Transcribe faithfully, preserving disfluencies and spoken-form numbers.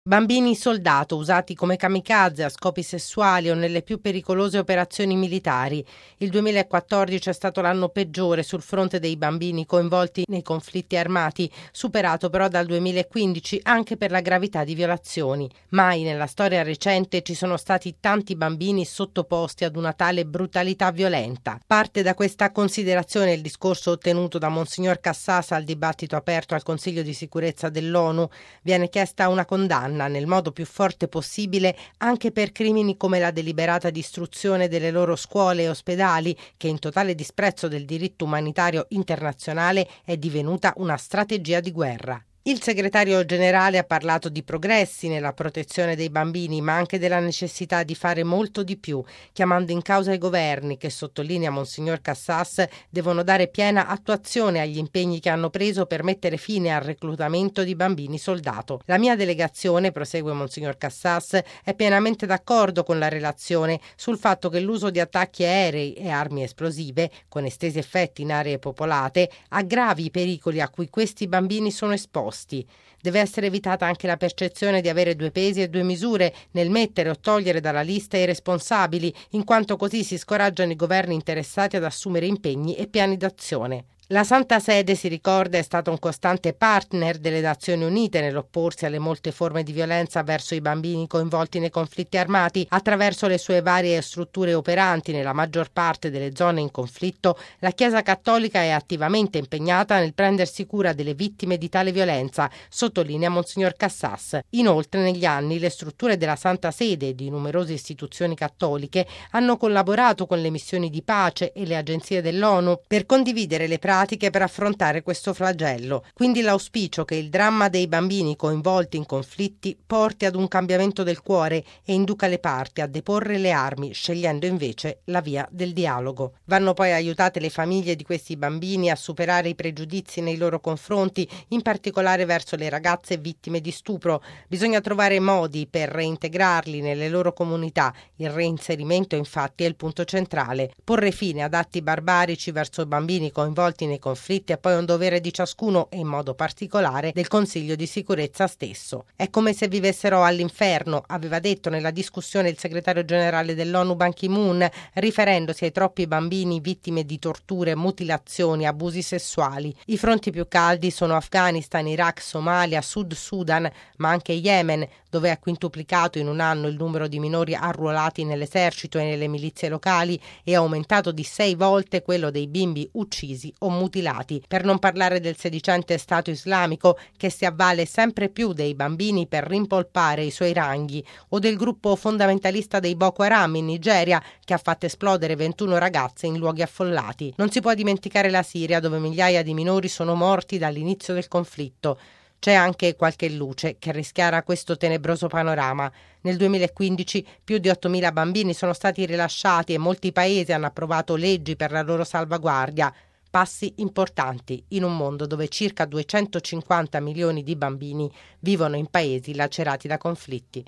Bambini soldato usati come kamikaze a scopi sessuali o nelle più pericolose operazioni militari. Il duemilaquattordici è stato l'anno peggiore sul fronte dei bambini coinvolti nei conflitti armati, superato però dal duemilaquindici anche per la gravità di violazioni. Mai nella storia recente ci sono stati tanti bambini sottoposti ad una tale brutalità violenta. Parte da questa considerazione il discorso ottenuto da Monsignor Cassas al dibattito aperto al Consiglio di sicurezza dell'ONU. Viene chiesta una condanna nel modo più forte possibile anche per crimini come la deliberata distruzione delle loro scuole e ospedali, che in totale disprezzo del diritto umanitario internazionale è divenuta una strategia di guerra. Il segretario generale ha parlato di progressi nella protezione dei bambini, ma anche della necessità di fare molto di più, chiamando in causa i governi che, sottolinea Monsignor Cassas, devono dare piena attuazione agli impegni che hanno preso per mettere fine al reclutamento di bambini soldato. La mia delegazione, prosegue Monsignor Cassas, è pienamente d'accordo con la relazione sul fatto che l'uso di attacchi aerei e armi esplosive, con estesi effetti in aree popolate, aggravi i pericoli a cui questi bambini sono esposti. Deve essere evitata anche la percezione di avere due pesi e due misure nel mettere o togliere dalla lista i responsabili, in quanto così si scoraggiano i governi interessati ad assumere impegni e piani d'azione. La Santa Sede, si ricorda, è stata un costante partner delle Nazioni Unite nell'opporsi alle molte forme di violenza verso i bambini coinvolti nei conflitti armati. Attraverso le sue varie strutture operanti nella maggior parte delle zone in conflitto, la Chiesa Cattolica è attivamente impegnata nel prendersi cura delle vittime di tale violenza, sottolinea Monsignor Cassas. Inoltre, negli anni, le strutture della Santa Sede e di numerose istituzioni cattoliche hanno collaborato con le missioni di pace e le agenzie dell'ONU per condividere le pratiche per affrontare questo flagello. Quindi l'auspicio che il dramma dei bambini coinvolti in conflitti porti ad un cambiamento del cuore e induca le parti a deporre le armi, scegliendo invece la via del dialogo. Vanno poi aiutate le famiglie di questi bambini a superare i pregiudizi nei loro confronti, in particolare verso le ragazze vittime di stupro. Bisogna trovare modi per reintegrarli nelle loro comunità. Il reinserimento, infatti, è il punto centrale. Porre fine ad atti barbarici verso bambini coinvolti nei conflitti è poi un dovere di ciascuno e in modo particolare del Consiglio di sicurezza stesso. È come se vivessero all'inferno, aveva detto nella discussione il segretario generale dell'ONU Ban Ki-moon, riferendosi ai troppi bambini vittime di torture, mutilazioni, abusi sessuali. I fronti più caldi sono Afghanistan, Iraq, Somalia, Sud Sudan, ma anche Yemen, dove è quintuplicato in un anno il numero di minori arruolati nell'esercito e nelle milizie locali e aumentato di sei volte quello dei bimbi uccisi o mutilati, per non parlare del sedicente Stato islamico che si avvale sempre più dei bambini per rimpolpare i suoi ranghi, o del gruppo fondamentalista dei Boko Haram in Nigeria che ha fatto esplodere ventuno ragazze in luoghi affollati. Non si può dimenticare la Siria, dove migliaia di minori sono morti dall'inizio del conflitto. C'è anche qualche luce che rischiara questo tenebroso panorama. Nel duemilaquindici più di ottomila bambini sono stati rilasciati e molti paesi hanno approvato leggi per la loro salvaguardia. Passi importanti in un mondo dove circa duecentocinquanta milioni di bambini vivono in paesi lacerati da conflitti.